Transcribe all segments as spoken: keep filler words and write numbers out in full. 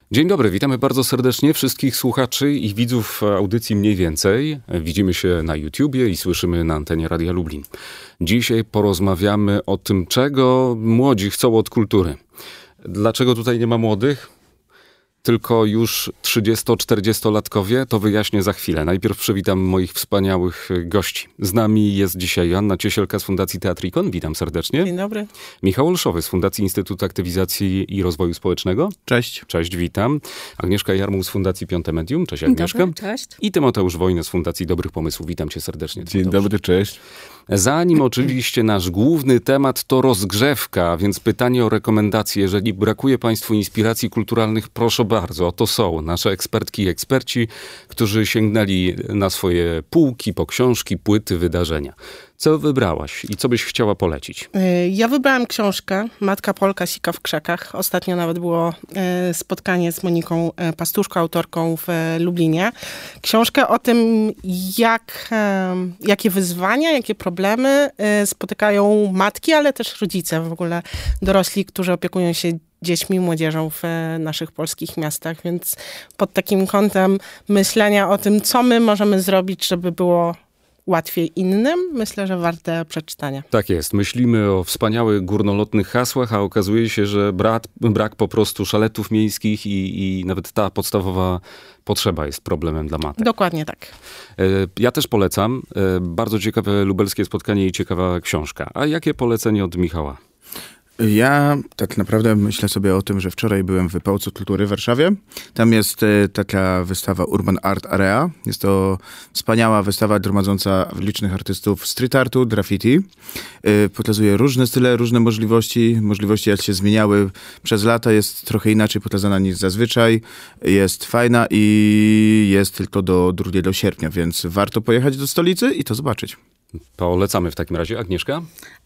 Dzień dobry, witamy bardzo serdecznie wszystkich słuchaczy i widzów audycji Mniej Więcej. Widzimy się na YouTubie i słyszymy na antenie Radia Lublin. Dzisiaj porozmawiamy o tym, czego młodzi chcą od kultury. Dlaczego tutaj nie ma młodych? Tylko już trzydziesto-czterdziestolatkowie? To wyjaśnię za chwilę. Najpierw przywitam moich wspaniałych gości. Z nami jest dzisiaj Joanna Ciesielka z Fundacji Teatrikon. Witam serdecznie. Dzień dobry. Michał Olszowy z Fundacji Instytut Aktywizacji i Rozwoju Społecznego. Cześć. Cześć, witam. Agnieszka Jarmuł z Fundacji Piąte Medium. Cześć, Agnieszka. Dobry, cześć. I Tymoteusz Wojna z Fundacji Dobrych Pomysłów. Witam cię serdecznie. Dzień Tymoteusz. dobry, cześć. Zanim oczywiście nasz główny temat to rozgrzewka, więc pytanie o rekomendacje. Jeżeli brakuje Państwu inspiracji kulturalnych, proszę bardzo, oto są nasze ekspertki i eksperci, którzy sięgnęli na swoje półki, po książki, płyty, wydarzenia. Co wybrałaś i co byś chciała polecić? Ja wybrałam książkę Matka Polka sika w krzakach. Ostatnio nawet było spotkanie z Moniką Pastuszko, autorką w Lublinie. Książkę o tym, jak, jakie wyzwania, jakie problemy spotykają matki, ale też rodzice, w ogóle dorośli, którzy opiekują się dziećmi, młodzieżą w naszych polskich miastach. Więc pod takim kątem myślenia o tym, co my możemy zrobić, żeby było łatwiej innym, myślę, że warte przeczytania. Tak jest. Myślimy o wspaniałych górnolotnych hasłach, a okazuje się, że brak, brak po prostu szaletów miejskich i, i nawet ta podstawowa potrzeba jest problemem dla matek. Dokładnie tak. Ja też polecam. Bardzo ciekawe lubelskie spotkanie i ciekawa książka. A jakie polecenie od Michała? Ja tak naprawdę myślę sobie o tym, że wczoraj byłem w Pałacu Kultury w Warszawie. Tam jest e, taka wystawa Urban Art Area. Jest to wspaniała wystawa gromadząca licznych artystów street artu, graffiti. E, pokazuje różne style, różne możliwości. Możliwości, jak się zmieniały przez lata, jest trochę inaczej pokazana niż zazwyczaj. Jest fajna i jest tylko do drugiego sierpnia, więc warto pojechać do stolicy i to zobaczyć. Polecamy w takim razie. Agnieszka?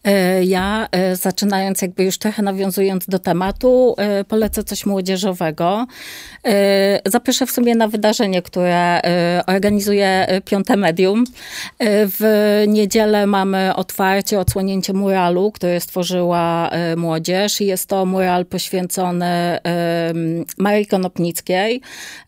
Ja, zaczynając jakby już trochę nawiązując do tematu, polecę coś młodzieżowego. Zaproszę w sumie na wydarzenie, które organizuje Piąte Medium. W niedzielę mamy otwarcie, odsłonięcie muralu, które stworzyła młodzież. Jest to mural poświęcony Marii Konopnickiej.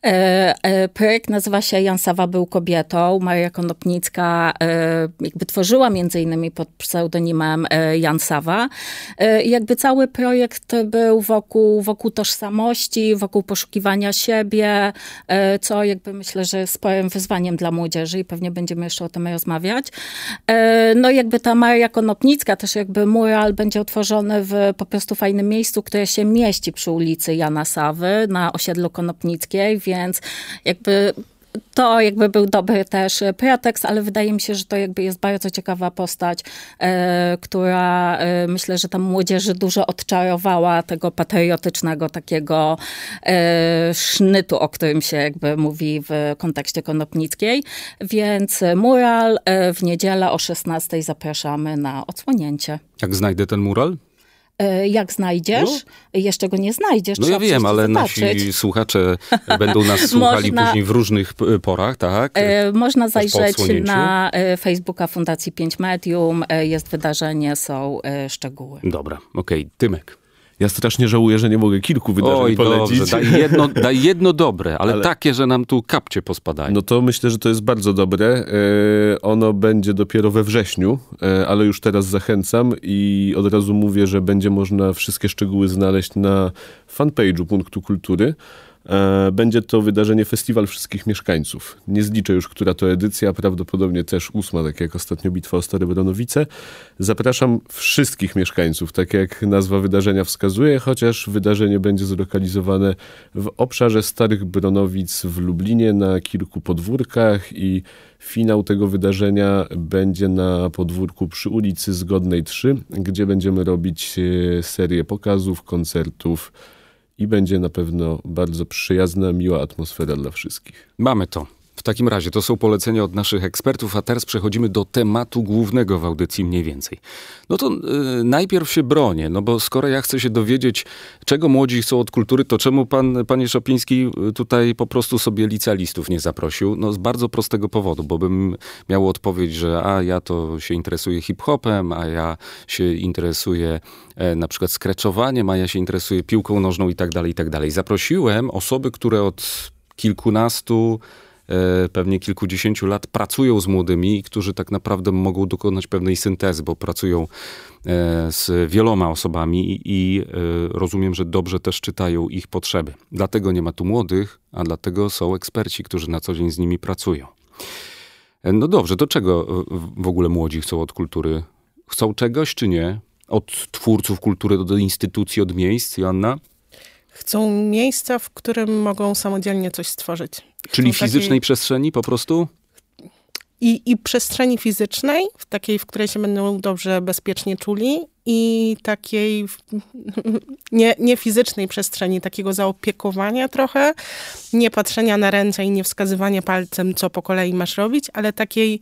Projekt nazywa się Jan Sawa był kobietą. Maria Konopnicka jakby tworzyła między innymi pod pseudonimem Jan Sawa. I jakby cały projekt był wokół, wokół tożsamości, wokół poszukiwania siebie, co jakby myślę, że jest sporym wyzwaniem dla młodzieży i pewnie będziemy jeszcze o tym rozmawiać. No jakby ta Maria Konopnicka, też jakby mural będzie utworzony w po prostu fajnym miejscu, które się mieści przy ulicy Jana Sawy na osiedlu Konopnickiej, więc jakby to jakby był dobry też pretekst, ale wydaje mi się, że to jakby jest bardzo ciekawa postać, e, która e, myślę, że tam młodzieży dużo odczarowała tego patriotycznego takiego e, sznytu, o którym się jakby mówi w kontekście Konopnickiej. Więc mural e, w niedzielę o szesnastej zapraszamy na odsłonięcie. Jak znajdę ten mural? Jak znajdziesz? No. Jeszcze go nie znajdziesz. No ja wiem, ale zobaczyć. Nasi słuchacze będą nas słuchali Można... później w różnych porach, tak? Można zajrzeć na Facebooka Fundacji Pięć Medium. Jest wydarzenie, są szczegóły. Dobra, okej. Okay. Tymek. Ja strasznie żałuję, że nie mogę kilku wydarzeń Oj, polecić. Dobrze, daj jedno, daj jedno dobre, ale, ale takie, że nam tu kapcie pospadają. No to myślę, że to jest bardzo dobre. E, ono będzie dopiero we wrześniu, e, ale już teraz zachęcam i od razu mówię, że będzie można wszystkie szczegóły znaleźć na fanpage'u Punktu Kultury. Będzie to wydarzenie Festiwal Wszystkich Mieszkańców. Nie zliczę już, która to edycja, prawdopodobnie też ósma, tak jak ostatnio Bitwa o Stare Bronowice. Zapraszam wszystkich mieszkańców, tak jak nazwa wydarzenia wskazuje, chociaż wydarzenie będzie zlokalizowane w obszarze Starych Bronowic w Lublinie na kilku podwórkach i finał tego wydarzenia będzie na podwórku przy ulicy Zgodnej trzy, gdzie będziemy robić serię pokazów, koncertów, i będzie na pewno bardzo przyjazna, miła atmosfera dla wszystkich. Mamy to. W takim razie to są polecenia od naszych ekspertów, a teraz przechodzimy do tematu głównego w audycji mniej więcej. No to y, najpierw się bronię, no bo skoro ja chcę się dowiedzieć, czego młodzi chcą od kultury, to czemu pan, panie Szopiński, tutaj po prostu sobie licealistów nie zaprosił? No z bardzo prostego powodu, bo bym miał odpowiedź, że a ja to się interesuję hip-hopem, a ja się interesuję e, na przykład skreczowaniem, a ja się interesuję piłką nożną i tak dalej, i tak dalej. Zaprosiłem osoby, które od kilkunastu, e, pewnie kilkudziesięciu lat pracują z młodymi, którzy tak naprawdę mogą dokonać pewnej syntezy, bo pracują e, z wieloma osobami i, i e, rozumiem, że dobrze też czytają ich potrzeby. Dlatego nie ma tu młodych, a dlatego są eksperci, którzy na co dzień z nimi pracują. E, no dobrze, to czego w ogóle młodzi chcą od kultury? Chcą czegoś czy nie? Od twórców kultury do instytucji, od miejsc, Joanna? Chcą miejsca, w którym mogą samodzielnie coś stworzyć. Czyli Chcą fizycznej takiej... przestrzeni po prostu? I, I przestrzeni fizycznej, w takiej, w której się będą dobrze, bezpiecznie czuli, i takiej nie, nie fizycznej przestrzeni, takiego zaopiekowania trochę, nie patrzenia na ręce i nie wskazywania palcem, co po kolei masz robić, ale takiej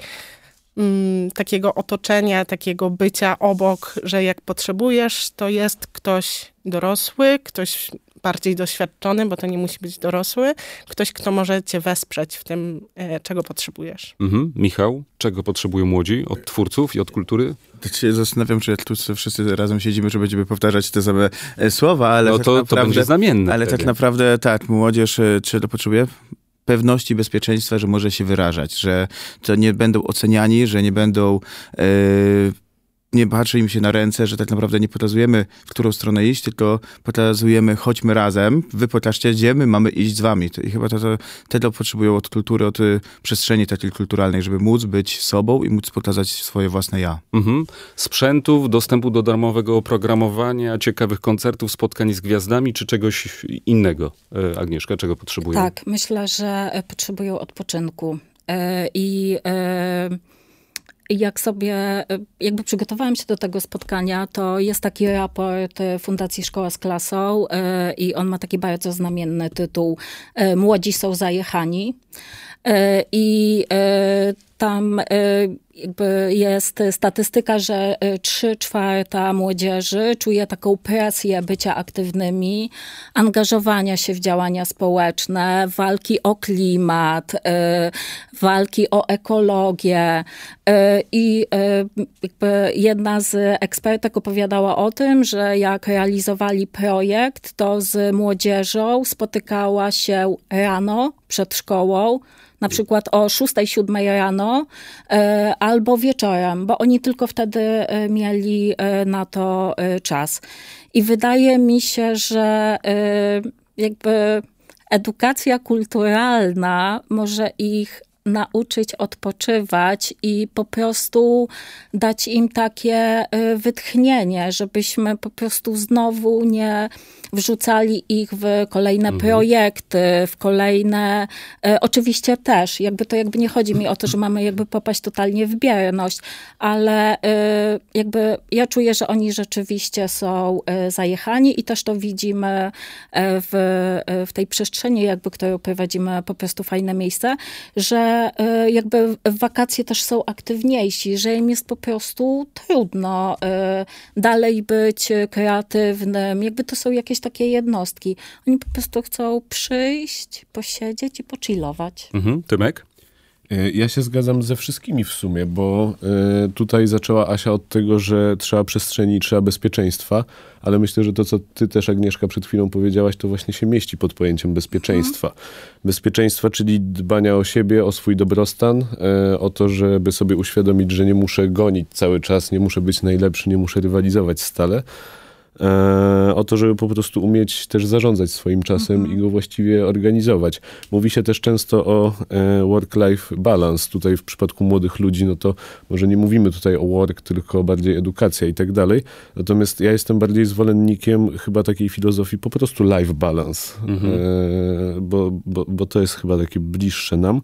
mm, takiego otoczenia, takiego bycia obok, że jak potrzebujesz, to jest ktoś dorosły, ktoś bardziej doświadczony, bo to nie musi być dorosły, ktoś, kto może cię wesprzeć w tym, e, czego potrzebujesz. Mhm. Michał, czego potrzebują młodzi od twórców i od kultury? Tak się zastanawiam, czy tu wszyscy razem siedzimy, że będziemy powtarzać te same e, słowa, ale No tak to, naprawdę, to będzie znamienne. Ale wtedy. tak naprawdę tak, młodzież e, czy to potrzebuje? Pewności bezpieczeństwa, że może się wyrażać, że to nie będą oceniani, że nie będą... E, nie patrzy im się na ręce, że tak naprawdę nie pokazujemy, w którą stronę iść, tylko pokazujemy, chodźmy razem, wy pokażcie, gdzie my mamy iść z wami. I chyba to, to tego potrzebują od kultury, od przestrzeni takiej kulturalnej, żeby móc być sobą i móc pokazać swoje własne ja. Mhm. Sprzętów, dostępu do darmowego oprogramowania, ciekawych koncertów, spotkań z gwiazdami, czy czegoś innego? Agnieszka, czego potrzebują? Tak, myślę, że potrzebują odpoczynku. I jak sobie, jakby przygotowałam się do tego spotkania, to jest taki raport Fundacji Szkoła z klasą i on ma taki bardzo znamienny tytuł Młodzi są zajechani. I tam jakby jest statystyka, że trzy czwarte młodzieży czuje taką presję bycia aktywnymi, angażowania się w działania społeczne, walki o klimat, walki o ekologię. I jakby jedna z ekspertek opowiadała o tym, że jak realizowali projekt, to z młodzieżą spotykała się rano przed szkołą, na przykład o szóstej, siódmej rano e, albo wieczorem, bo oni tylko wtedy e, mieli e, na to e, czas. I wydaje mi się, że e, jakby edukacja kulturalna może ich nauczyć odpoczywać i po prostu dać im takie wytchnienie, żebyśmy po prostu znowu nie wrzucali ich w kolejne mhm. projekty, w kolejne, e, oczywiście też, jakby to jakby nie chodzi mi o to, że mamy jakby popaść totalnie w bierność, ale e, jakby ja czuję, że oni rzeczywiście są e, zajechani i też to widzimy e, w, e, w tej przestrzeni, jakby, którą prowadzimy, po prostu fajne miejsce, że e, jakby w wakacje też są aktywniejsi, że im jest po prostu trudno e, dalej być kreatywnym, jakby to są jakieś takie jednostki. Oni po prostu chcą przyjść, posiedzieć i pochillować. Mhm. Tymek? Ja się zgadzam ze wszystkimi w sumie, bo y, tutaj zaczęła Asia od tego, że trzeba przestrzeni, trzeba bezpieczeństwa, ale myślę, że to, co ty też, Agnieszka, przed chwilą powiedziałaś, to właśnie się mieści pod pojęciem bezpieczeństwa. Mhm. Bezpieczeństwa, czyli dbania o siebie, o swój dobrostan, y, o to, żeby sobie uświadomić, że nie muszę gonić cały czas, nie muszę być najlepszy, nie muszę rywalizować stale. O to, żeby po prostu umieć też zarządzać swoim czasem mhm. i go właściwie organizować. Mówi się też często o work-life balance. Tutaj w przypadku młodych ludzi, no to może nie mówimy tutaj o work, tylko bardziej edukacja i tak dalej. Natomiast ja jestem bardziej zwolennikiem chyba takiej filozofii po prostu life balance, mhm. bo, bo, bo to jest chyba takie bliższe nam.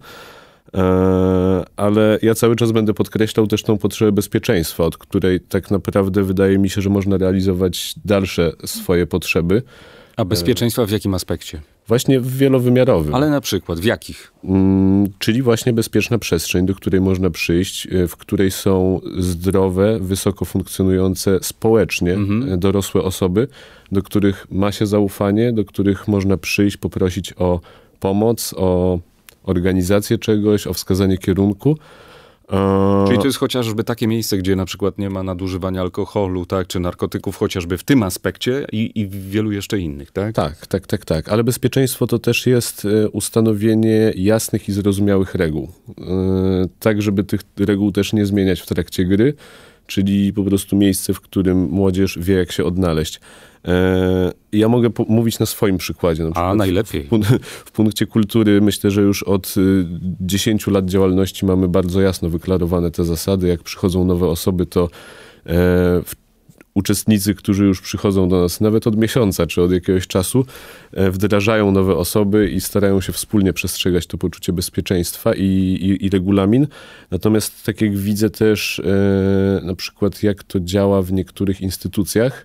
Ale ja cały czas będę podkreślał też tą potrzebę bezpieczeństwa, od której tak naprawdę wydaje mi się, że można realizować dalsze swoje potrzeby. A bezpieczeństwa w jakim aspekcie? Właśnie w wielowymiarowym. Ale na przykład w jakich? Mm, czyli właśnie bezpieczna przestrzeń, do której można przyjść, w której są zdrowe, wysoko funkcjonujące społecznie mhm. dorosłe osoby, do których ma się zaufanie, do których można przyjść, poprosić o pomoc, o organizację czegoś, o wskazanie kierunku. Czyli to jest chociażby takie miejsce, gdzie na przykład nie ma nadużywania alkoholu, tak, czy narkotyków, chociażby w tym aspekcie i, i w wielu jeszcze innych, tak? Tak, tak, tak, tak. Ale bezpieczeństwo to też jest ustanowienie jasnych i zrozumiałych reguł. Tak, żeby tych reguł też nie zmieniać w trakcie gry, czyli po prostu miejsce, w którym młodzież wie, jak się odnaleźć. Ja mogę po- mówić na swoim przykładzie. Na A, najlepiej. W, pun- w punkcie kultury myślę, że już od dziesięciu lat działalności mamy bardzo jasno wyklarowane te zasady. Jak przychodzą nowe osoby, to e, w, uczestnicy, którzy już przychodzą do nas nawet od miesiąca czy od jakiegoś czasu, e, wdrażają nowe osoby i starają się wspólnie przestrzegać to poczucie bezpieczeństwa i, i, i regulamin. Natomiast tak jak widzę też e, na przykład jak to działa w niektórych instytucjach,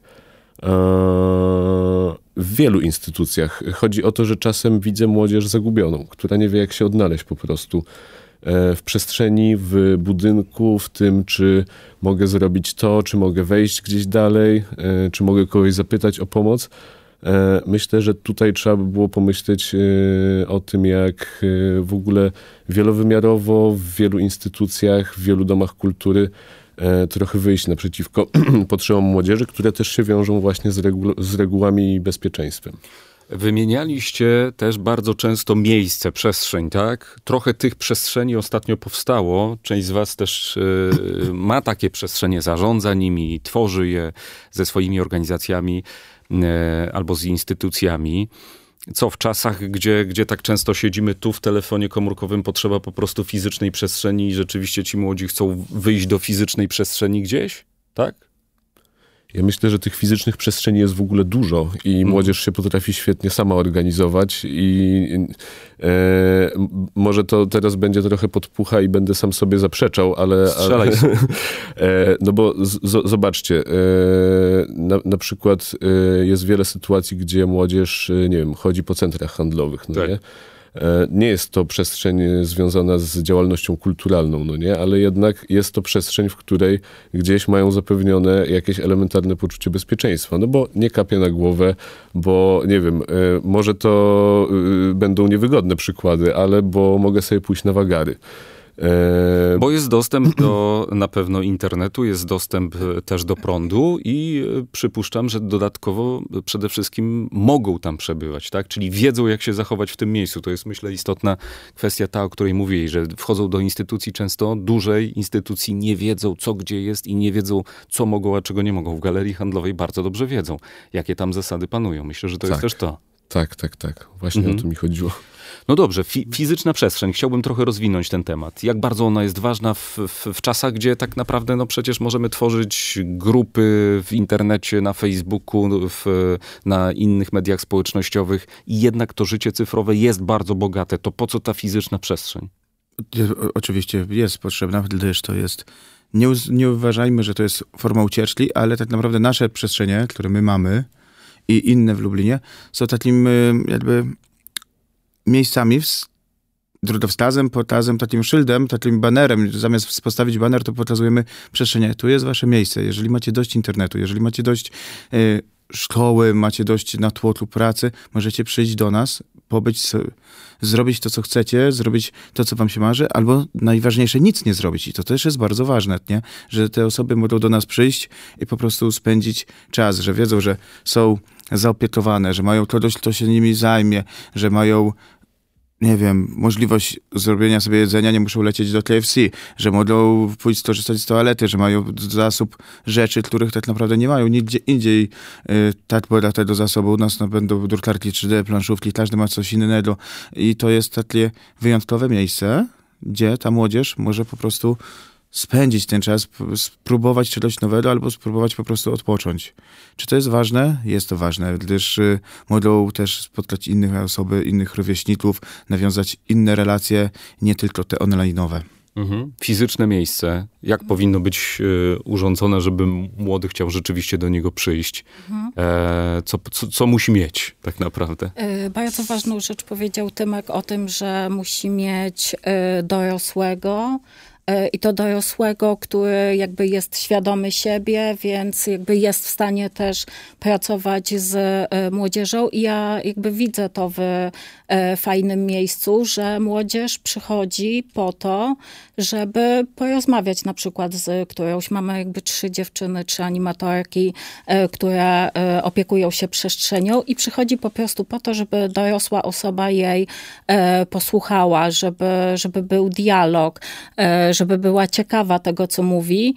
w wielu instytucjach. Chodzi o to, że czasem widzę młodzież zagubioną, która nie wie, jak się odnaleźć po prostu w przestrzeni, w budynku, w tym, czy mogę zrobić to, czy mogę wejść gdzieś dalej, czy mogę kogoś zapytać o pomoc. Myślę, że tutaj trzeba by było pomyśleć o tym, jak w ogóle wielowymiarowo w wielu instytucjach, w wielu domach kultury trochę wyjść naprzeciwko potrzebom młodzieży, które też się wiążą właśnie z, regu- z regułami i bezpieczeństwem. Wymienialiście też bardzo często miejsce, przestrzeń, tak? Trochę tych przestrzeni ostatnio powstało. Część z was też y, ma takie przestrzenie, zarządza nimi, tworzy je ze swoimi organizacjami y, albo z instytucjami. Co w czasach, gdzie, gdzie tak często siedzimy tu w telefonie komórkowym, potrzeba po prostu fizycznej przestrzeni i rzeczywiście ci młodzi chcą wyjść do fizycznej przestrzeni gdzieś, tak? Ja myślę, że tych fizycznych przestrzeni jest w ogóle dużo i hmm. młodzież się potrafi świetnie sama organizować i e, może to teraz będzie trochę podpucha i będę sam sobie zaprzeczał, ale... Strzelaj. ale e, no bo z, z, zobaczcie, e, na, na przykład e, jest wiele sytuacji, gdzie młodzież, nie wiem, chodzi po centrach handlowych, no tak. nie? Nie jest to przestrzeń związana z działalnością kulturalną, no nie? Ale jednak jest to przestrzeń, w której gdzieś mają zapewnione jakieś elementarne poczucie bezpieczeństwa. No bo nie kapie na głowę, bo nie wiem, może to będą niewygodne przykłady, ale bo mogę sobie pójść na wagary. Bo jest dostęp do na pewno internetu, jest dostęp też do prądu i przypuszczam, że dodatkowo przede wszystkim mogą tam przebywać, tak? Czyli wiedzą, jak się zachować w tym miejscu. To jest, myślę, istotna kwestia ta, o której mówili, że wchodzą do instytucji często, dużej instytucji, nie wiedzą, co gdzie jest i nie wiedzą, co mogą, a czego nie mogą. W galerii handlowej bardzo dobrze wiedzą, jakie tam zasady panują. Myślę, że to tak, jest też to. Tak, tak, tak. Właśnie mhm. o to mi chodziło. No dobrze, fi- fizyczna przestrzeń. Chciałbym trochę rozwinąć ten temat. Jak bardzo ona jest ważna w, w, w czasach, gdzie tak naprawdę no przecież możemy tworzyć grupy w internecie, na Facebooku, w, na innych mediach społecznościowych i jednak to życie cyfrowe jest bardzo bogate. To po co ta fizyczna przestrzeń? Oczywiście jest potrzebna, gdyż to jest... Nie, nie uważajmy, że to jest forma ucieczki, ale tak naprawdę nasze przestrzenie, które my mamy i inne w Lublinie, są takim jakby... miejscami, drogowskazem, pokazem, takim szyldem, takim banerem. Zamiast postawić baner, to pokazujemy przestrzenie. Tu jest wasze miejsce. Jeżeli macie dość internetu, jeżeli macie dość y, szkoły, macie dość natłoku pracy, możecie przyjść do nas, pobyć, zrobić to, co chcecie, zrobić to, co wam się marzy, albo najważniejsze, nic nie zrobić. I to też jest bardzo ważne, nie? Że te osoby mogą do nas przyjść i po prostu spędzić czas, że wiedzą, że są zaopiekowane, że mają kogoś, kto się nimi zajmie, że mają nie wiem, możliwość zrobienia sobie jedzenia, nie muszą lecieć do K F C, że mogą pójść skorzystać z toalety, że mają zasób rzeczy, których tak naprawdę nie mają nigdzie indziej y, tak bogatego zasobu. U nas no, będą drukarki trzy D, planszówki, każdy ma coś innego i to jest takie wyjątkowe miejsce, gdzie ta młodzież może po prostu spędzić ten czas, spróbować czegoś nowego albo spróbować po prostu odpocząć. Czy to jest ważne? Jest to ważne, gdyż y, mogą też spotkać innych osoby, innych rówieśników, nawiązać inne relacje, nie tylko te online'owe. Mhm. Fizyczne miejsce. Jak powinno być e, urządzone, żeby młody chciał rzeczywiście do niego przyjść? Mhm. E, co, co, co musi mieć tak naprawdę? E, bardzo ważną rzecz powiedział Tymek o tym, że musi mieć e, dorosłego, i to dorosłego, który jakby jest świadomy siebie, więc jakby jest w stanie też pracować z młodzieżą. I ja jakby widzę to w fajnym miejscu, że młodzież przychodzi po to, żeby porozmawiać na przykład z którąś. Mamy jakby trzy dziewczyny, trzy animatorki, które opiekują się przestrzenią i przychodzi po prostu po to, żeby dorosła osoba jej posłuchała, żeby, żeby był dialog, żeby była ciekawa tego, co mówi.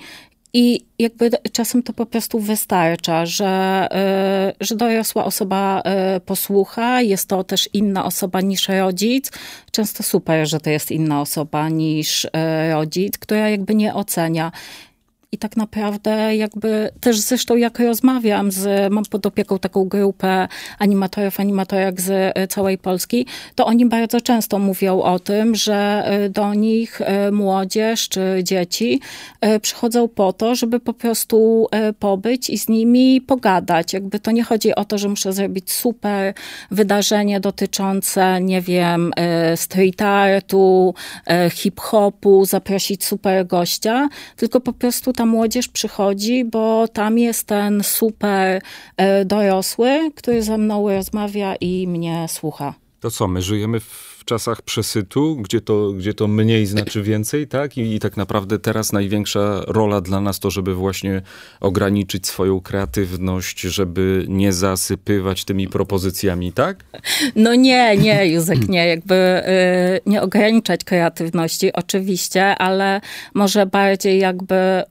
I jakby czasem to po prostu wystarcza, że, że dorosła osoba posłucha, jest to też inna osoba niż rodzic. Często super, że to jest inna osoba niż rodzic, która jakby nie ocenia. I tak naprawdę jakby też zresztą jak rozmawiam z, mam pod opieką taką grupę animatorów, animatorek z całej Polski, to oni bardzo często mówią o tym, że do nich młodzież czy dzieci przychodzą po to, żeby po prostu pobyć i z nimi pogadać. Jakby to nie chodzi o to, że muszę zrobić super wydarzenie dotyczące, nie wiem, street artu, hip-hopu, zaprosić super gościa, tylko po prostu ta młodzież przychodzi, bo tam jest ten super e, dorosły, który ze mną rozmawia i mnie słucha. To co, my żyjemy w czasach przesytu, gdzie to, gdzie to mniej znaczy więcej, tak? I, I tak naprawdę teraz największa rola dla nas to, żeby właśnie ograniczyć swoją kreatywność, żeby nie zasypywać tymi propozycjami, tak? No nie, nie, Józek, nie. Jakby y, nie ograniczać kreatywności, oczywiście, ale może bardziej jakby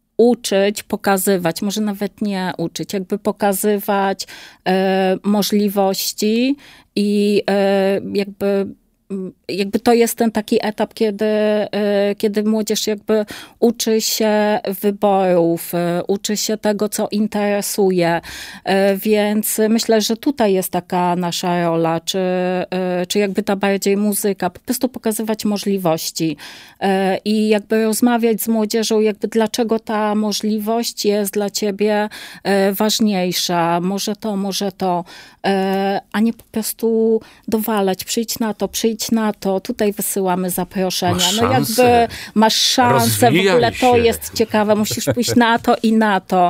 uczyć, pokazywać, może nawet nie uczyć, jakby pokazywać e, możliwości i e, jakby jakby to jest ten taki etap, kiedy, kiedy młodzież jakby uczy się wyborów, uczy się tego, co interesuje. Więc myślę, że tutaj jest taka nasza rola, czy, czy jakby ta bardziej muzyka, po prostu pokazywać możliwości i jakby rozmawiać z młodzieżą, jakby dlaczego ta możliwość jest dla ciebie ważniejsza. Może to, może to, a nie po prostu dowalać, przyjdź na to, przyjdź na to, tutaj wysyłamy zaproszenia. Masz no szansę. jakby masz szansę, Rozwijaj w ogóle to się. jest ciekawe, musisz pójść na to i na to.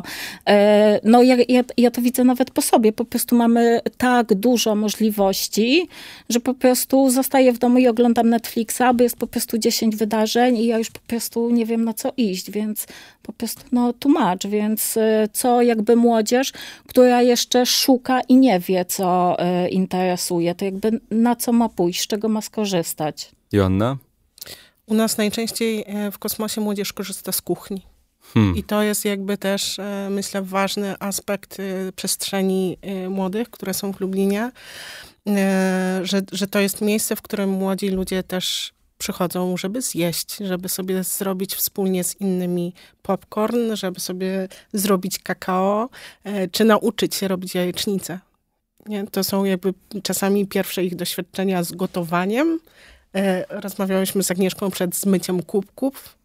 No ja, ja, ja to widzę nawet po sobie, po prostu mamy tak dużo możliwości, że po prostu zostaję w domu i oglądam Netflixa, bo jest po prostu dziesięć wydarzeń i ja już po prostu nie wiem na co iść, więc po prostu no tłumacz, więc co jakby młodzież, która jeszcze szuka i nie wie, co interesuje, to jakby na co ma pójść, z czego ma skorzystać. Joanna? U nas najczęściej w kosmosie młodzież korzysta z kuchni. Hmm. I to jest jakby też, myślę, ważny aspekt przestrzeni młodych, które są w Lublinie, że, że to jest miejsce, w którym młodzi ludzie też przychodzą, żeby zjeść, żeby sobie zrobić wspólnie z innymi popcorn, żeby sobie zrobić kakao, czy nauczyć się robić jajecznicę. Nie? To są jakby czasami pierwsze ich doświadczenia z gotowaniem. Rozmawiałyśmy z Agnieszką przed zmyciem kubków,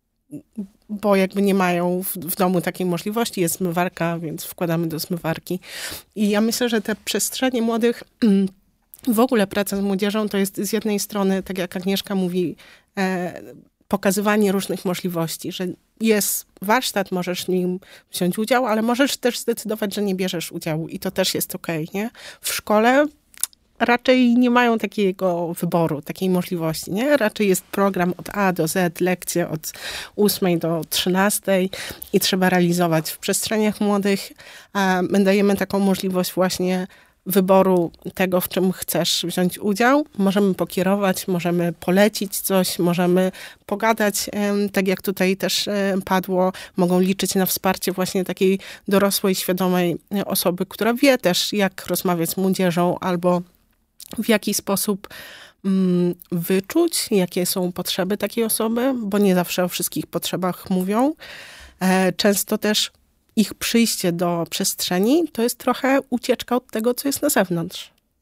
bo jakby nie mają w, w domu takiej możliwości. Jest zmywarka, więc wkładamy do zmywarki. I ja myślę, że te przestrzenie młodych, w ogóle praca z młodzieżą to jest z jednej strony, tak jak Agnieszka mówi, e, pokazywanie różnych możliwości, że jest warsztat, możesz w nim wziąć udział, ale możesz też zdecydować, że nie bierzesz udziału i to też jest okej, nie? W szkole raczej nie mają takiego wyboru, takiej możliwości, nie? Raczej jest program od A do Z, lekcje od ósmej do trzynastej i trzeba realizować. W przestrzeniach młodych a my dajemy taką możliwość właśnie wyboru tego, w czym chcesz wziąć udział. Możemy pokierować, możemy polecić coś, możemy pogadać, tak jak tutaj też padło, mogą liczyć na wsparcie właśnie takiej dorosłej, świadomej osoby, która wie też, jak rozmawiać z młodzieżą albo w jaki sposób mm, wyczuć, jakie są potrzeby takiej osoby, bo nie zawsze o wszystkich potrzebach mówią. E, często też ich przyjście do przestrzeni to jest trochę ucieczka od tego, co jest na zewnątrz.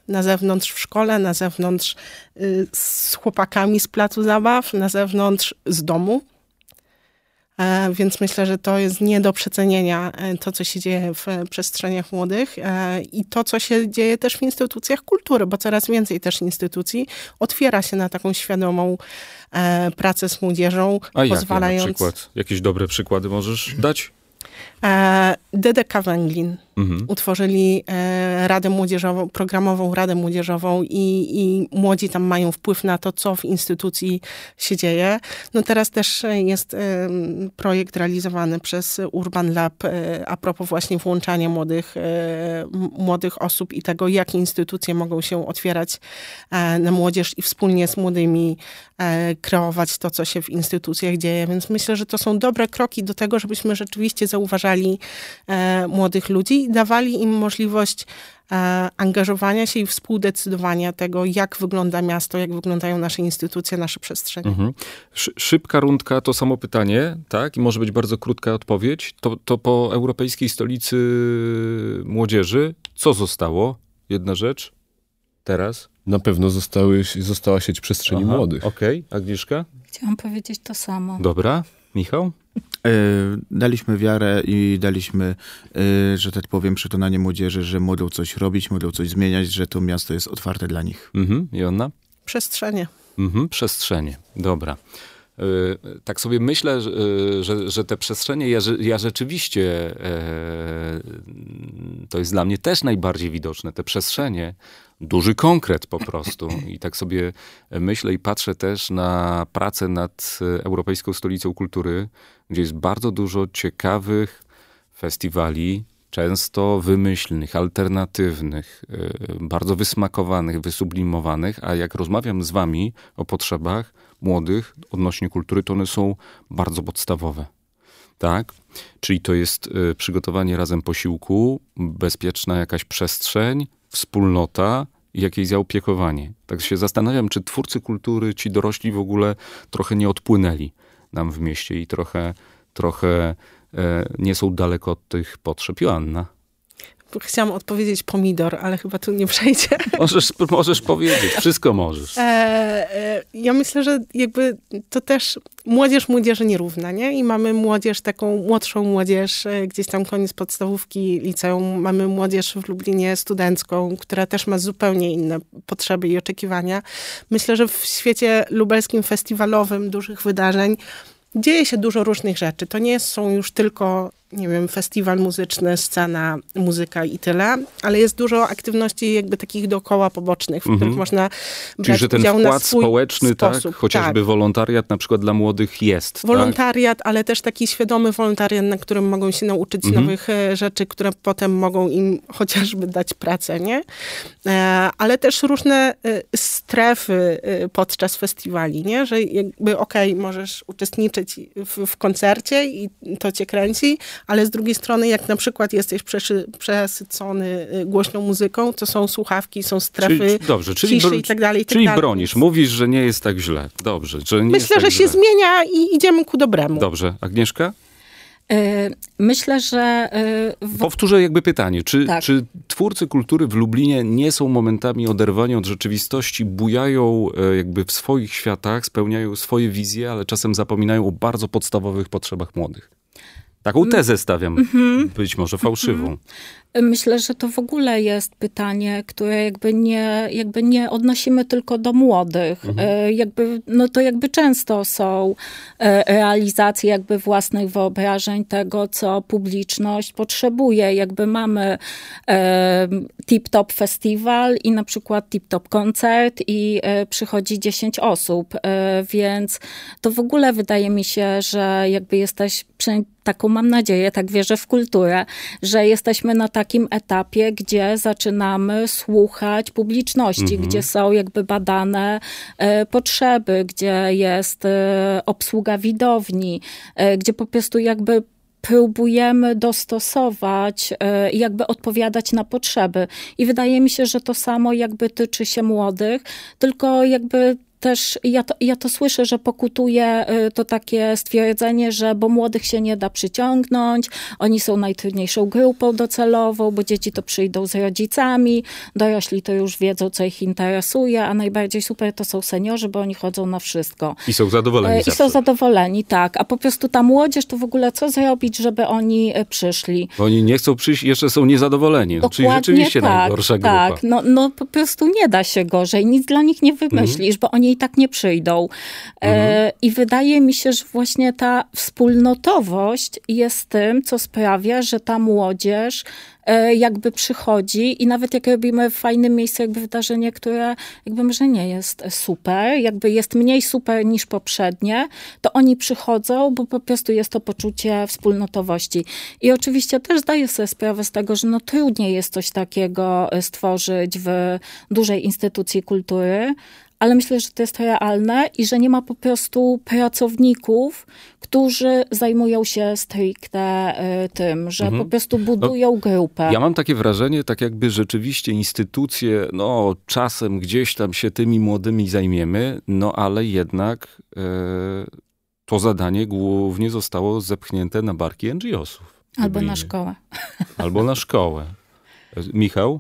Na zewnątrz w szkole, na zewnątrz y, z chłopakami z placu zabaw, na zewnątrz z domu. E, więc myślę, że to jest nie do przecenienia e, to, co się dzieje w e, przestrzeniach młodych e, i to, co się dzieje też w instytucjach kultury, bo coraz więcej też instytucji otwiera się na taką świadomą e, pracę z młodzieżą. A pozwalając... jakie na przykład? Jakieś dobre przykłady możesz dać? E, D D K Węglin. Mhm. Utworzyli e, Radę Młodzieżową, programową Radę Młodzieżową i, i młodzi tam mają wpływ na to, co w instytucji się dzieje. No teraz też jest e, projekt realizowany przez Urban Lab e, a propos właśnie włączania młodych, e, młodych osób i tego, jak instytucje mogą się otwierać e, na młodzież i wspólnie z młodymi e, kreować to, co się w instytucjach dzieje. Więc myślę, że to są dobre kroki do tego, żebyśmy rzeczywiście zauważali e, młodych ludzi i dawali im możliwość e, angażowania się i współdecydowania tego, jak wygląda miasto, jak wyglądają nasze instytucje, nasze przestrzenie. Mhm. Szybka rundka, to samo pytanie, tak? I może być bardzo krótka odpowiedź. To, to po Europejskiej Stolicy Młodzieży, co zostało? Jedna rzecz. Teraz? Na pewno zostały, została sieć przestrzeni Aha, młodych. Okej, okay. Agnieszka? Chciałam powiedzieć to samo. Dobra. Michał? Daliśmy wiarę i daliśmy, że tak powiem, przekonanie młodzieży, że mogą coś robić, mogą coś zmieniać, że to miasto jest otwarte dla nich. Mhm. Joanna? Przestrzenie. Mhm. Przestrzenie. Dobra. Tak sobie myślę, że, że te przestrzenie, ja, ja rzeczywiście, to jest dla mnie też najbardziej widoczne, te przestrzenie, duży konkret po prostu. I tak sobie myślę i patrzę też na pracę nad Europejską Stolicą Kultury, gdzie jest bardzo dużo ciekawych festiwali, często wymyślnych, alternatywnych, bardzo wysmakowanych, wysublimowanych, a jak rozmawiam z wami o potrzebach młodych odnośnie kultury, to one są bardzo podstawowe. Tak? Czyli to jest przygotowanie razem posiłku, bezpieczna jakaś przestrzeń, wspólnota i jakieś zaopiekowanie. Tak się zastanawiam, czy twórcy kultury, ci dorośli w ogóle trochę nie odpłynęli nam w mieście i trochę, trochę e, nie są daleko od tych potrzeb. Joanna? Chciałam odpowiedzieć pomidor, ale chyba tu nie przejdzie. Możesz, możesz powiedzieć, wszystko możesz. E, e, ja myślę, że jakby to też młodzież młodzieży nierówna, nie? I mamy młodzież, taką młodszą młodzież, e, gdzieś tam koniec podstawówki, liceum. Mamy młodzież w Lublinie studencką, która też ma zupełnie inne potrzeby i oczekiwania. Myślę, że w świecie lubelskim festiwalowym, dużych wydarzeń, dzieje się dużo różnych rzeczy. To nie są już tylko, nie wiem, festiwal muzyczny, scena, muzyka i tyle, ale jest dużo aktywności jakby takich dookoła pobocznych, w Mhm. których można brać Czyli, że ten udział na wkład swój społeczny, sposób. tak, chociażby Tak. wolontariat na przykład dla młodych jest. Tak? Wolontariat, ale też taki świadomy wolontariat, na którym mogą się nauczyć Mhm. nowych e, rzeczy, które potem mogą im chociażby dać pracę, nie? E, ale też różne e, strefy e, podczas festiwali, nie? Że jakby okej, okay, możesz uczestniczyć w, w koncercie i to cię kręci, ale z drugiej strony, jak na przykład jesteś przeszy, przesycony e, głośną muzyką, to są słuchawki, są strefy Czyli, dobrze, czyli, ciszy bro, i tak dalej. I tak czyli dalej. bronisz, mówisz, że nie jest tak źle. Dobrze, że nie jest Myślę, tak że się źle. zmienia i idziemy ku dobremu. Dobrze. Agnieszka? Myślę, że... W... Powtórzę jakby pytanie. Czy, tak. czy twórcy kultury w Lublinie nie są momentami oderwani od rzeczywistości, bujają jakby w swoich światach, spełniają swoje wizje, ale czasem zapominają o bardzo podstawowych potrzebach młodych? Taką tezę stawiam, mm-hmm. być może fałszywą. Myślę, że to w ogóle jest pytanie, które jakby nie, jakby nie odnosimy tylko do młodych. Mhm. Jakby, no to jakby często są realizacje jakby własnych wyobrażeń tego, co publiczność potrzebuje. Jakby mamy e, tip-top festiwal i na przykład tip-top koncert i e, przychodzi dziesięć osób. E, więc to w ogóle wydaje mi się, że jakby jesteś, przynajmniej taką mam nadzieję, tak wierzę w kulturę, że jesteśmy na takim etapie, gdzie zaczynamy słuchać publiczności, mhm. gdzie są jakby badane e, potrzeby, gdzie jest e, obsługa widowni, e, gdzie po prostu jakby próbujemy dostosować e, i jakby odpowiadać na potrzeby. I wydaje mi się, że to samo jakby tyczy się młodych, tylko jakby też ja to, ja to słyszę, że pokutuje to takie stwierdzenie, że bo młodych się nie da przyciągnąć, oni są najtrudniejszą grupą docelową, bo dzieci to przyjdą z rodzicami, dorośli to już wiedzą, co ich interesuje, a najbardziej super to są seniorzy, bo oni chodzą na wszystko. I są zadowoleni. I są zadowoleni, tak. A po prostu ta młodzież to w ogóle co zrobić, żeby oni przyszli? Bo oni nie chcą przyjść, jeszcze są niezadowoleni. No, czyli rzeczywiście tak, najgorsza grupa. Tak, no, no po prostu nie da się gorzej. Nic dla nich nie wymyślisz, mm. bo oni i tak nie przyjdą. Mm. E, I wydaje mi się, że właśnie ta wspólnotowość jest tym, co sprawia, że ta młodzież e, jakby przychodzi i nawet jak robimy w fajnym miejscu jakby wydarzenie, które jakby może nie jest super, jakby jest mniej super niż poprzednie, to oni przychodzą, bo po prostu jest to poczucie wspólnotowości. I oczywiście też zdaję sobie sprawę z tego, że no trudniej jest coś takiego stworzyć w dużej instytucji kultury, ale myślę, że to jest realne i że nie ma po prostu pracowników, którzy zajmują się stricte tym, że mhm. po prostu budują no, grupę. Ja mam takie wrażenie, tak jakby rzeczywiście instytucje, no czasem gdzieś tam się tymi młodymi zajmiemy, no ale jednak e, to zadanie głównie zostało zepchnięte na barki en dżi osów. Albo na szkołę. Albo na szkołę. Michał?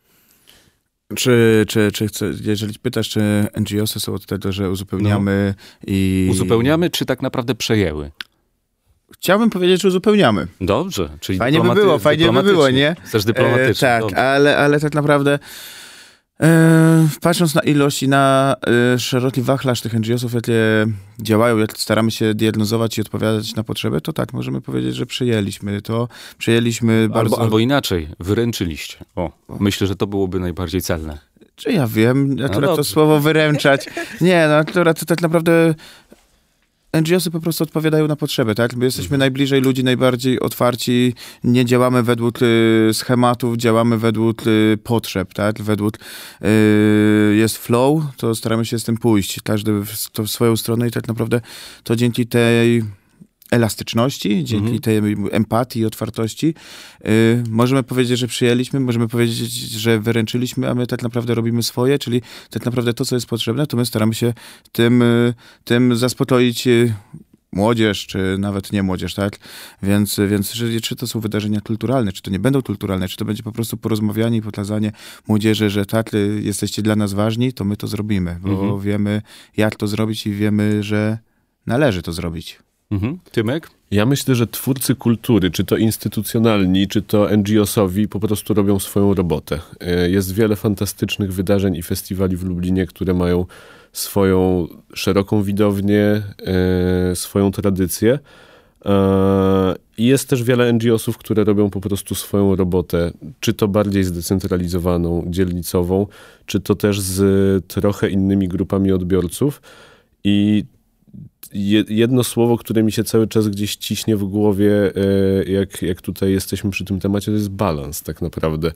Czy, czy, czy chcę, jeżeli pytasz, czy en dżi osy są od tego, że uzupełniamy no. i... Uzupełniamy, czy tak naprawdę przejęły? Chciałbym powiedzieć, że uzupełniamy. Dobrze. Czyli fajnie by było, fajnie by było, nie? Chcesz dyplomatycznie. E, tak, ale, ale tak naprawdę e, patrząc na ilość i na e, szeroki wachlarz tych en dżi osów, jakie działają, jak staramy się diagnozować i odpowiadać na potrzeby, to tak, możemy powiedzieć, że przyjęliśmy to. Przyjęliśmy bardzo... Albo, albo inaczej, wyręczyliście. O, myślę, że to byłoby najbardziej celne. Czy ja wiem, akurat no to słowo wyręczać. Nie, no akurat to tak naprawdę... en dżi osy po prostu odpowiadają na potrzeby, tak? My jesteśmy mhm. najbliżej ludzi, najbardziej otwarci, nie działamy według y, schematów, działamy według y, potrzeb, tak? Według y, jest flow, to staramy się z tym pójść, każdy w, to w swoją stronę i tak naprawdę to dzięki tej elastyczności, dzięki mhm. tej empatii i otwartości y, możemy powiedzieć, że przyjęliśmy, możemy powiedzieć, że wyręczyliśmy, a my tak naprawdę robimy swoje, czyli tak naprawdę to, co jest potrzebne, to my staramy się tym, y, tym zaspokoić y, młodzież, czy nawet nie młodzież, tak? Więc, więc czy, czy to są wydarzenia kulturalne, czy to nie będą kulturalne, czy to będzie po prostu porozmawianie i pokazanie młodzieży, że tak, y, jesteście dla nas ważni, to my to zrobimy, bo mhm. wiemy, jak to zrobić i wiemy, że należy to zrobić. Mhm. Tymek? Ja myślę, że twórcy kultury, czy to instytucjonalni, czy to en dżi osowi po prostu robią swoją robotę. Jest wiele fantastycznych wydarzeń i festiwali w Lublinie, które mają swoją szeroką widownię, swoją tradycję. I jest też wiele en dżi osów, które robią po prostu swoją robotę, czy to bardziej zdecentralizowaną, dzielnicową, czy to też z trochę innymi grupami odbiorców. I jedno słowo, które mi się cały czas gdzieś ciśnie w głowie, jak, jak tutaj jesteśmy przy tym temacie, to jest balans tak naprawdę.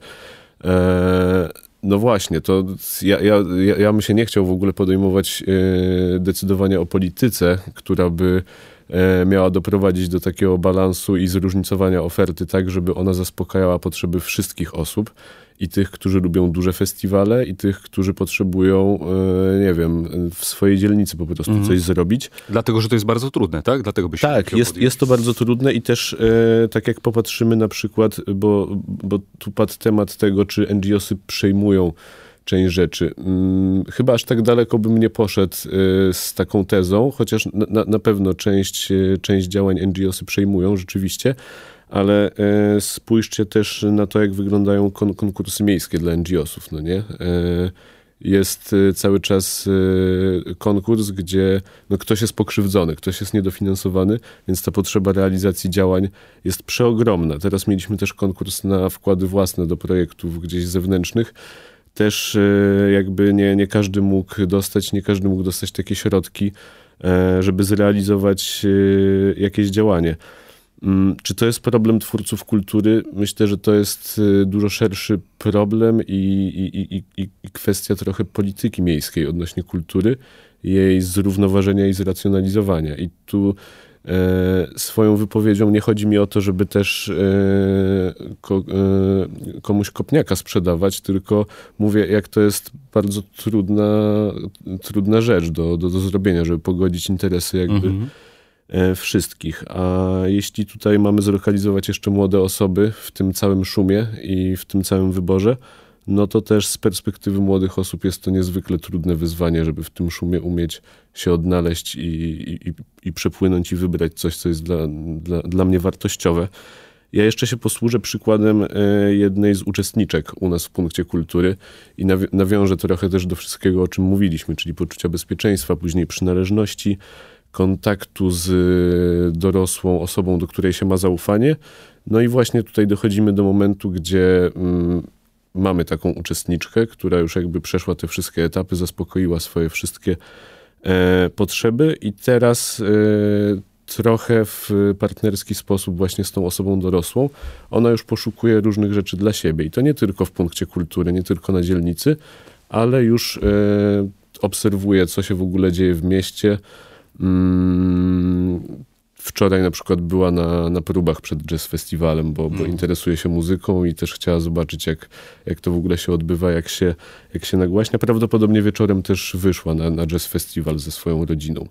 No właśnie, to ja, ja, ja bym się nie chciał w ogóle podejmować decydowania o polityce, która by miała doprowadzić do takiego balansu i zróżnicowania oferty tak, żeby ona zaspokajała potrzeby wszystkich osób. I tych, którzy lubią duże festiwale i tych, którzy potrzebują, nie wiem, w swojej dzielnicy po prostu mm. coś zrobić. Dlatego, że to jest bardzo trudne, tak? Dlatego byś Tak, jest, jest to bardzo trudne i też e, tak jak popatrzymy na przykład, bo, bo tu padł temat tego, czy en dżi osy przejmują część rzeczy. Hmm, chyba aż tak daleko bym nie poszedł e, z taką tezą, chociaż na, na pewno część, część działań en dżi osy przejmują rzeczywiście, ale e, spójrzcie też na to, jak wyglądają kon- konkursy miejskie dla en dżi osów, no nie? E, jest e, cały czas e, konkurs, gdzie no, ktoś jest pokrzywdzony, ktoś jest niedofinansowany, więc ta potrzeba realizacji działań jest przeogromna. Teraz mieliśmy też konkurs na wkłady własne do projektów gdzieś zewnętrznych. Też e, jakby nie, nie każdy mógł dostać, nie każdy mógł dostać takie środki, e, żeby zrealizować e, jakieś działanie. Czy to jest problem twórców kultury? Myślę, że to jest dużo szerszy problem i, i, i, i kwestia trochę polityki miejskiej odnośnie kultury, jej zrównoważenia i zracjonalizowania. I tu swoją wypowiedzią. Nie chodzi mi o to, żeby też ko, komuś kopniaka sprzedawać, tylko mówię, jak to jest bardzo trudna, trudna rzecz do, do, do zrobienia, żeby pogodzić interesy jakby mhm. wszystkich. A jeśli tutaj mamy zlokalizować jeszcze młode osoby w tym całym szumie i w tym całym wyborze, no to też z perspektywy młodych osób jest to niezwykle trudne wyzwanie, żeby w tym szumie umieć się odnaleźć i, i, i przepłynąć i wybrać coś, co jest dla, dla, dla mnie wartościowe. Ja jeszcze się posłużę przykładem jednej z uczestniczek u nas w Punkcie Kultury i nawiążę trochę też do wszystkiego, o czym mówiliśmy, czyli poczucia bezpieczeństwa, później przynależności, kontaktu z dorosłą osobą, do której się ma zaufanie. No i właśnie tutaj dochodzimy do momentu, gdzie mm, mamy taką uczestniczkę, która już jakby przeszła te wszystkie etapy, zaspokoiła swoje wszystkie e, potrzeby i teraz e, trochę w partnerski sposób właśnie z tą osobą dorosłą ona już poszukuje różnych rzeczy dla siebie. I to nie tylko w Punkcie Kultury, nie tylko na dzielnicy, ale już e, obserwuje, co się w ogóle dzieje w mieście. Mm, Wczoraj na przykład była na, na próbach przed jazz festiwalem, bo, bo mm. interesuje się muzyką i też chciała zobaczyć, jak, jak to w ogóle się odbywa, jak się, jak się nagłaśnia. Prawdopodobnie wieczorem też wyszła na, na jazz festiwal ze swoją rodziną.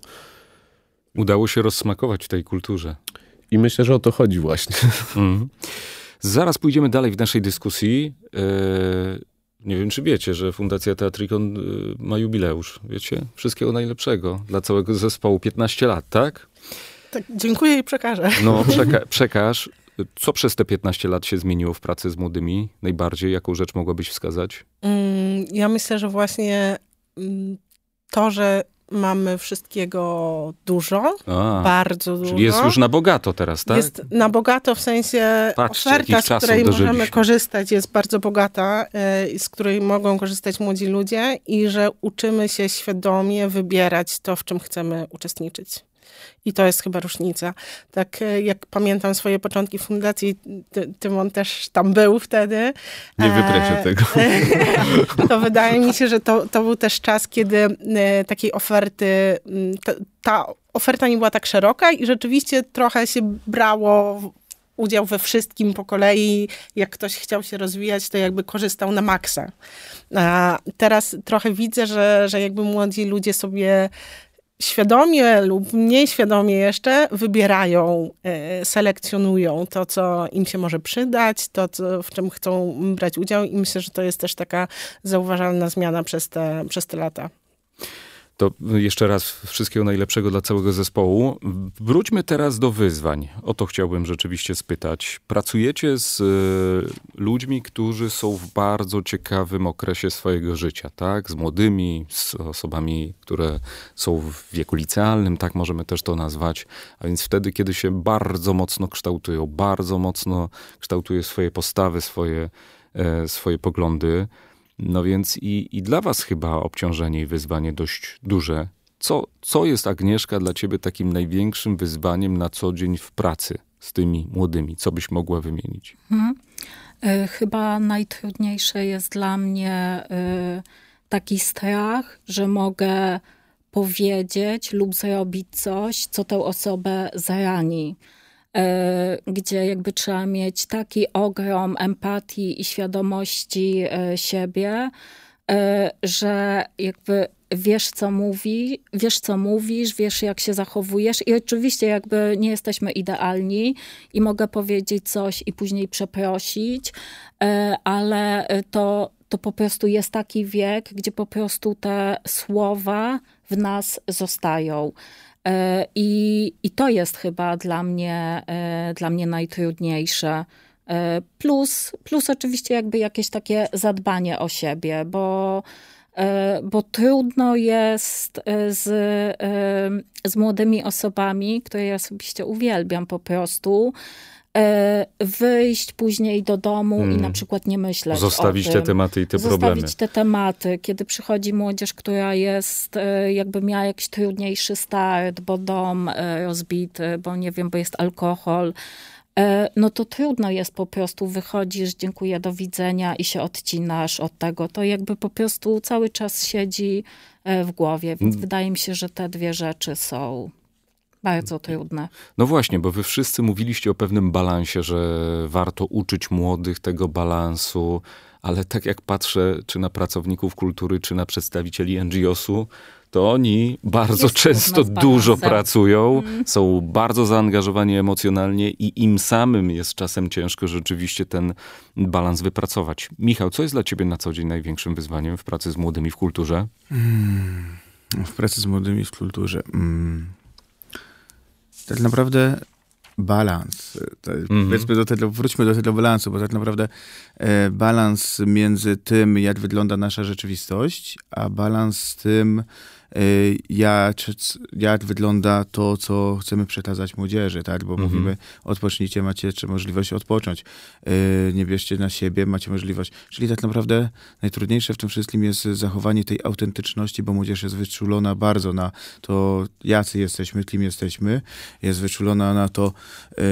Udało się rozsmakować w tej kulturze. I myślę, że o to chodzi właśnie. Mm. Zaraz pójdziemy dalej w naszej dyskusji. Yy, nie wiem, czy wiecie, że Fundacja Teatricon yy, ma jubileusz. Wiecie? Wszystkiego najlepszego dla całego zespołu. piętnaście lat, tak? Tak, dziękuję i przekażę. No, przeka- przekaż. Co przez te piętnaście lat się zmieniło w pracy z młodymi? Najbardziej? Jaką rzecz mogłabyś wskazać? Mm, ja myślę, że właśnie to, że mamy wszystkiego dużo, A, bardzo dużo. Czyli jest już na bogato teraz, tak? Jest na bogato w sensie Patrzcie, oferta, z której dożyliśmy. możemy korzystać, jest bardzo bogata, y, z której mogą korzystać młodzi ludzie i że uczymy się świadomie wybierać to, w czym chcemy uczestniczyć. I to jest chyba różnica. Tak jak pamiętam swoje początki w fundacji, ty, Tymon też tam był wtedy. Nie wyprę się tego. To wydaje mi się, że to, to był też czas, kiedy takiej oferty, ta, ta oferta nie była tak szeroka i rzeczywiście trochę się brało udział we wszystkim po kolei. Jak ktoś chciał się rozwijać, to jakby korzystał na maksa. A teraz trochę widzę, że, że jakby młodzi ludzie sobie świadomie lub mniej świadomie jeszcze wybierają, e, selekcjonują to, co im się może przydać, to, co, w czym chcą brać udział i myślę, że to jest też taka zauważalna zmiana przez te, przez te lata. To jeszcze raz wszystkiego najlepszego dla całego zespołu. Wróćmy teraz do wyzwań. O to chciałbym rzeczywiście spytać. Pracujecie z y, ludźmi, którzy są w bardzo ciekawym okresie swojego życia, tak? Z młodymi, z osobami, które są w wieku licealnym, tak możemy też to nazwać. A więc wtedy, kiedy się bardzo mocno kształtują, bardzo mocno kształtują swoje postawy, swoje, y, swoje poglądy. No więc i, i dla was chyba obciążenie i wyzwanie dość duże. Co, co jest, Agnieszka, dla ciebie takim największym wyzwaniem na co dzień w pracy z tymi młodymi? Co byś mogła wymienić? Hmm. Y, chyba najtrudniejsze jest dla mnie y, taki strach, że mogę powiedzieć lub zrobić coś, co tę osobę zrani. Gdzie jakby trzeba mieć taki ogrom empatii i świadomości siebie, że jakby wiesz, co mówi, wiesz, co mówisz, wiesz, jak się zachowujesz i oczywiście jakby nie jesteśmy idealni i mogę powiedzieć coś i później przeprosić, ale to, to po prostu jest taki wiek, gdzie po prostu te słowa w nas zostają. I, I to jest chyba dla mnie, dla mnie najtrudniejsze. Plus, plus oczywiście jakby jakieś takie zadbanie o siebie, bo, bo trudno jest z, z młodymi osobami, które ja osobiście uwielbiam po prostu, wyjść później do domu hmm. i na przykład nie myśleć Zostawić o tym. te tematy i te Zostawić problemy. Zostawić te tematy. Kiedy przychodzi młodzież, która jest, jakby miała jakiś trudniejszy start, bo dom rozbity, bo nie wiem, bo jest alkohol, no to trudno jest po prostu, wychodzisz, dziękuję, do widzenia i się odcinasz od tego. To jakby po prostu cały czas siedzi w głowie, więc hmm. wydaje mi się, że te dwie rzeczy są... Bardzo trudne. No właśnie, bo wy wszyscy mówiliście o pewnym balansie, że warto uczyć młodych tego balansu, ale tak jak patrzę, czy na pracowników kultury, czy na przedstawicieli N G O S-u, to oni bardzo Jest często trudno z dużo balansem. pracują, Mm. są bardzo zaangażowani emocjonalnie i im samym jest czasem ciężko rzeczywiście ten balans wypracować. Michał, co jest dla ciebie na co dzień największym wyzwaniem w pracy z młodymi w kulturze? Hmm. W pracy z młodymi w kulturze. Hmm. Tak naprawdę balans. To, Mhm. Powiedzmy do tego, wróćmy do tego balansu, bo tak naprawdę e, balans między tym, jak wygląda nasza rzeczywistość, a balans z tym, e, jak, jak wygląda to, co chcemy przekazać młodzieży, tak? Bo Mhm. mówimy, odpocznijcie, macie czy możliwość odpocząć. E, nie bierzcie na siebie, macie możliwość. Czyli tak naprawdę najtrudniejsze w tym wszystkim jest zachowanie tej autentyczności, bo młodzież jest wyczulona bardzo na to, jacy jesteśmy, kim jesteśmy. Jest wyczulona na to, yy,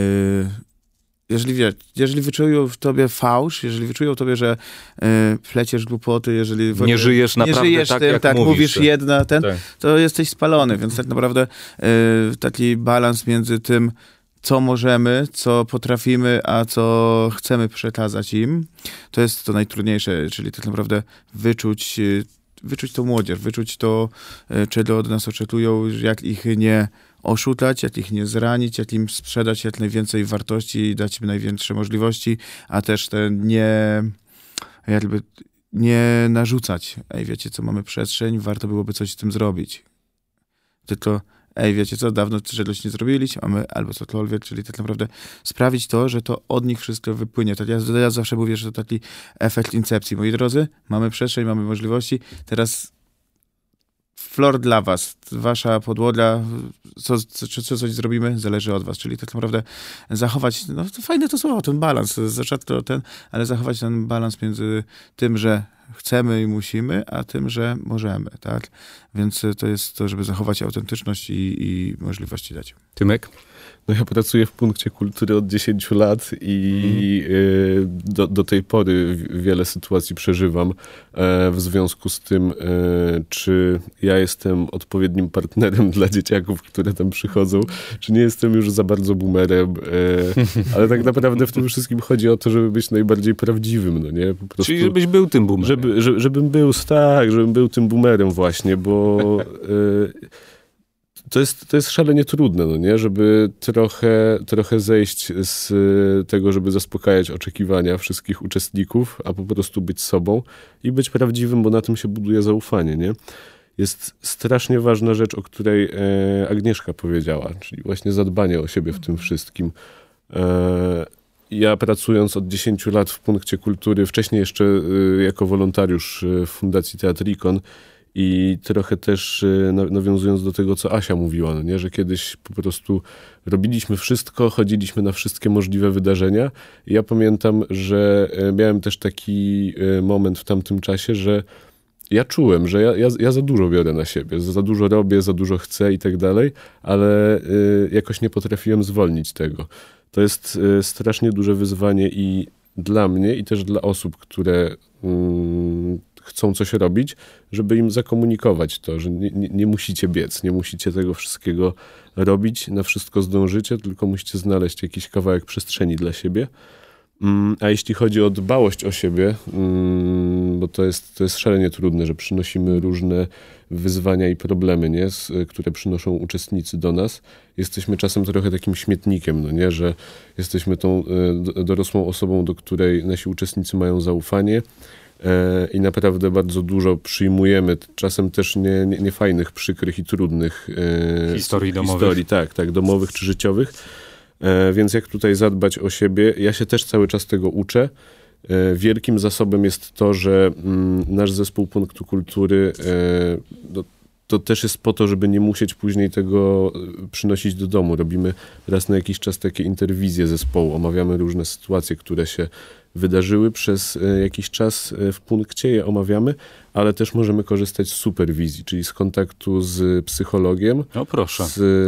jeżeli, wie, jeżeli wyczują w tobie fałsz, jeżeli wyczują tobie, że yy, pleciesz głupoty, jeżeli Nie żyjesz nie naprawdę żyjesz tak, tym, jak tak, mówisz. mówisz jedna, ten, Tak. to jesteś spalony, więc tak naprawdę yy, taki balans między tym, co możemy, co potrafimy, a co chcemy przekazać im, to jest to najtrudniejsze, czyli tak naprawdę wyczuć, yy, wyczuć tą młodzież, wyczuć to, yy, czego od nas oczekują, jak ich nie oszukać, jak ich nie zranić, jak im sprzedać jak najwięcej wartości i dać im największe możliwości, a też te nie jakby nie narzucać. Ej, wiecie co, mamy przestrzeń, warto byłoby coś z tym zrobić. Tylko, ej, wiecie co, dawno czegoś nie zrobiliśmy, mamy albo cokolwiek, czyli tak naprawdę sprawić to, że to od nich wszystko wypłynie. Tak ja, ja zawsze mówię, że to taki efekt incepcji. Moi drodzy, mamy przestrzeń, mamy możliwości, teraz flor dla was, wasza podłoga, co, co, co coś zrobimy, zależy od was. Czyli tak naprawdę zachować, no to fajne to słowo, ten balans, za rzadko ten, ale zachować ten balans między tym, że chcemy i musimy, a tym, że możemy, tak? Więc to jest to, żeby zachować autentyczność i, i możliwości dać. Tymek? No ja pracuję w punkcie kultury od dziesięciu lat i Mhm. y, do, do tej pory wiele sytuacji przeżywam e, w związku z tym, e, czy ja jestem odpowiednim partnerem dla dzieciaków, które tam przychodzą, czy nie jestem już za bardzo boomerem, e, ale tak naprawdę w tym wszystkim chodzi o to, żeby być najbardziej prawdziwym, no nie? Po prostu, Czyli żebyś był tym boomerem. żeby, żeby, żebym był, tak, żebym był tym boomerem właśnie, bo e, To jest, to jest szalenie trudne, no nie? Żeby trochę, trochę zejść z tego, żeby zaspokajać oczekiwania wszystkich uczestników, a po prostu być sobą i być prawdziwym, bo na tym się buduje zaufanie, nie? Jest strasznie ważna rzecz, o której e, Agnieszka powiedziała, czyli właśnie zadbanie o siebie w tym wszystkim. E, ja pracując od dziesięciu lat w punkcie kultury, wcześniej jeszcze e, jako wolontariusz w Fundacji Teatrikon, i trochę też nawiązując do tego, co Asia mówiła, no nie? Że kiedyś po prostu robiliśmy wszystko, chodziliśmy na wszystkie możliwe wydarzenia. I ja pamiętam, że miałem też taki moment w tamtym czasie, że ja czułem, że ja, ja, ja za dużo biorę na siebie, za dużo robię, za dużo chcę i tak dalej, ale jakoś nie potrafiłem zwolnić tego. To jest strasznie duże wyzwanie i dla mnie, i też dla osób, które mm, chcą coś robić, żeby im zakomunikować to, że nie, nie, nie musicie biec, nie musicie tego wszystkiego robić, na wszystko zdążycie, tylko musicie znaleźć jakiś kawałek przestrzeni dla siebie. A jeśli chodzi o dbałość o siebie, bo to jest, to jest szalenie trudne, że przynosimy różne wyzwania i problemy, nie? Które przynoszą uczestnicy do nas. Jesteśmy czasem trochę takim śmietnikiem, no nie? Że jesteśmy tą dorosłą osobą, do której nasi uczestnicy mają zaufanie, i naprawdę bardzo dużo przyjmujemy, czasem też nie, nie, nie fajnych, przykrych i trudnych e, historii domowych. Historii, tak, tak, domowych czy życiowych. E, więc jak tutaj zadbać o siebie? Ja się też cały czas tego uczę. E, wielkim zasobem jest to, że mm, nasz zespół Punktu Kultury e, no, to też jest po to, żeby nie musieć później tego przynosić do domu. Robimy raz na jakiś czas takie interwizje zespołu, omawiamy różne sytuacje, które się wydarzyły przez jakiś czas w punkcie, je omawiamy, ale też możemy korzystać z superwizji, czyli z kontaktu z psychologiem, no proszę.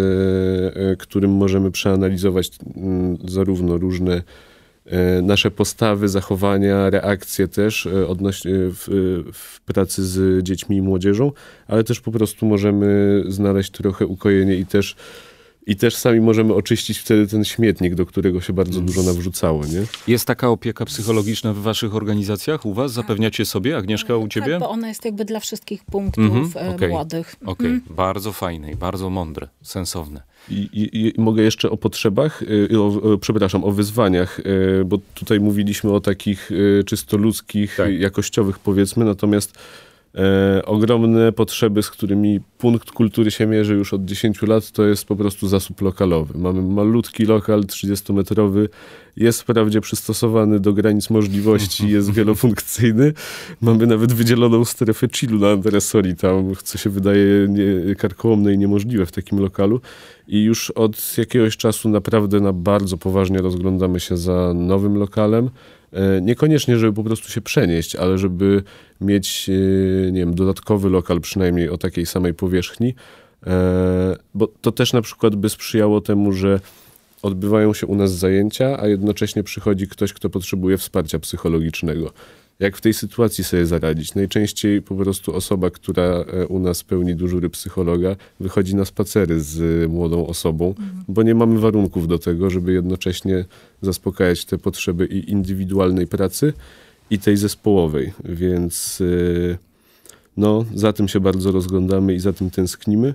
z którym możemy przeanalizować zarówno różne nasze postawy, zachowania, reakcje też odnośnie w, w pracy z dziećmi i młodzieżą, ale też po prostu możemy znaleźć trochę ukojenie i też I też sami możemy oczyścić wtedy ten śmietnik, do którego się bardzo dużo nawrzucało, nie? Jest taka opieka psychologiczna w waszych organizacjach u was? Zapewniacie sobie? Agnieszka, u ciebie? Tak, bo ona jest jakby dla wszystkich punktów Mhm, okej. młodych. Okej, Mhm. bardzo fajne i bardzo mądre, sensowne. I, i, i mogę jeszcze o potrzebach, y, o, o, przepraszam, o wyzwaniach, y, bo tutaj mówiliśmy o takich y, czysto ludzkich, Tak. y, jakościowych powiedzmy, natomiast e, ogromne potrzeby, z którymi punkt kultury się mierzy już od dziesięciu lat, to jest po prostu zasób lokalowy. Mamy malutki lokal trzydziestometrowy, jest wprawdzie przystosowany do granic możliwości, jest wielofunkcyjny. Mamy nawet wydzieloną strefę chillu na antresoli tam, co się wydaje nie, karkołomne i niemożliwe w takim lokalu. I już od jakiegoś czasu naprawdę na bardzo poważnie rozglądamy się za nowym lokalem. Niekoniecznie, żeby po prostu się przenieść, ale żeby mieć, nie wiem, dodatkowy lokal przynajmniej o takiej samej powierzchni, bo to też na przykład by sprzyjało temu, że odbywają się u nas zajęcia, a jednocześnie przychodzi ktoś, kto potrzebuje wsparcia psychologicznego. Jak w tej sytuacji sobie zaradzić? Najczęściej po prostu osoba, która u nas pełni dyżury psychologa, wychodzi na spacery z młodą osobą, mhm. bo nie mamy warunków do tego, żeby jednocześnie zaspokajać te potrzeby i indywidualnej pracy, i tej zespołowej. Więc no, za tym się bardzo rozglądamy i za tym tęsknimy.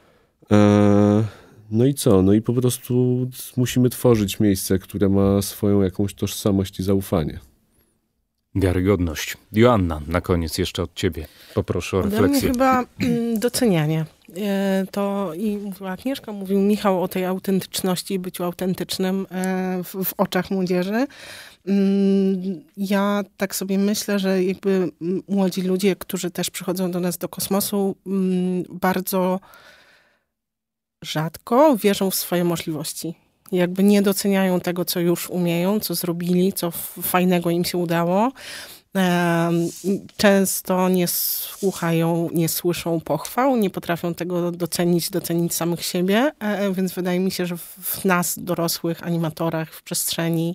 No i co? No i po prostu musimy tworzyć miejsce, które ma swoją jakąś tożsamość i zaufanie. Wiarygodność. Joanna, na koniec jeszcze od ciebie. Poproszę o Dla mnie refleksję. chyba docenianie. To i mówiła Agnieszka, mówił Michał o tej autentyczności, byciu autentycznym w, w oczach młodzieży. Ja tak sobie myślę, że jakby młodzi ludzie, którzy też przychodzą do nas do kosmosu, bardzo rzadko wierzą w swoje możliwości. Jakby nie doceniają tego, co już umieją, co zrobili, co fajnego im się udało. Często nie słuchają, nie słyszą pochwał, nie potrafią tego docenić, docenić samych siebie, więc wydaje mi się, że w nas, dorosłych animatorach, w przestrzeni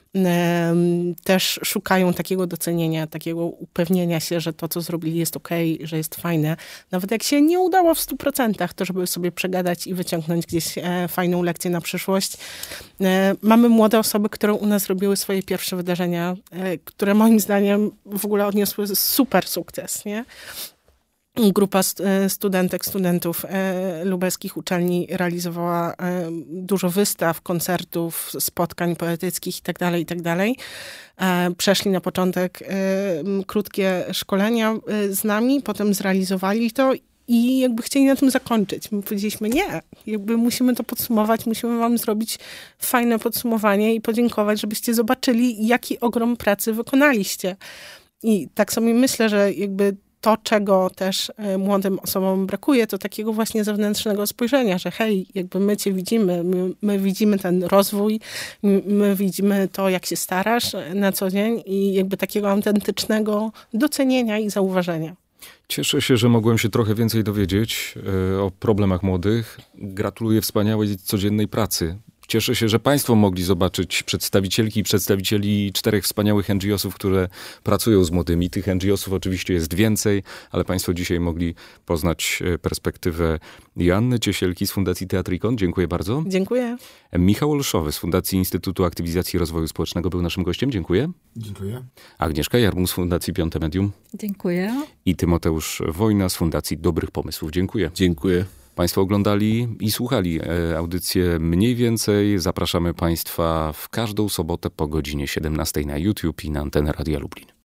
też szukają takiego docenienia, takiego upewnienia się, że to, co zrobili, jest okej, że jest fajne. Nawet jak się nie udało w stu procentach, to żeby sobie przegadać i wyciągnąć gdzieś fajną lekcję na przyszłość. Mamy młode osoby, które u nas robiły swoje pierwsze wydarzenia, które moim zdaniem w ogóle odniosły super sukces, nie? Grupa studentek, studentów lubelskich uczelni realizowała dużo wystaw, koncertów, spotkań poetyckich itd., itd. Przeszli na początek krótkie szkolenia z nami, potem zrealizowali to i jakby chcieli na tym zakończyć. My powiedzieliśmy nie, jakby musimy to podsumować, musimy wam zrobić fajne podsumowanie i podziękować, żebyście zobaczyli, jaki ogrom pracy wykonaliście. I tak sobie myślę, że jakby to, czego też młodym osobom brakuje, to takiego właśnie zewnętrznego spojrzenia, że hej, jakby my cię widzimy, my, my widzimy ten rozwój, my, my widzimy to, jak się starasz na co dzień i jakby takiego autentycznego docenienia i zauważenia. Cieszę się, że mogłem się trochę więcej dowiedzieć y, o problemach młodych. Gratuluję wspaniałej codziennej pracy. Cieszę się, że państwo mogli zobaczyć przedstawicielki i przedstawicieli czterech wspaniałych en dżi osów, które pracują z młodymi. Tych en dżi osów oczywiście jest więcej, ale państwo dzisiaj mogli poznać perspektywę Joanny Ciesielki z Fundacji Teatrikon. Dziękuję bardzo. Dziękuję. Michał Olszowy z Fundacji Instytutu Aktywizacji i Rozwoju Społecznego był naszym gościem. Dziękuję. Dziękuję. Agnieszka Jarbun z Fundacji Piąte Medium. Dziękuję. I Tymoteusz Wojna z Fundacji Dobrych Pomysłów. Dziękuję. Dziękuję. Państwo oglądali i słuchali audycję Mniej Więcej. Zapraszamy Państwa w każdą sobotę po godzinie siedemnastej na YouTube i na antenę Radia Lublin.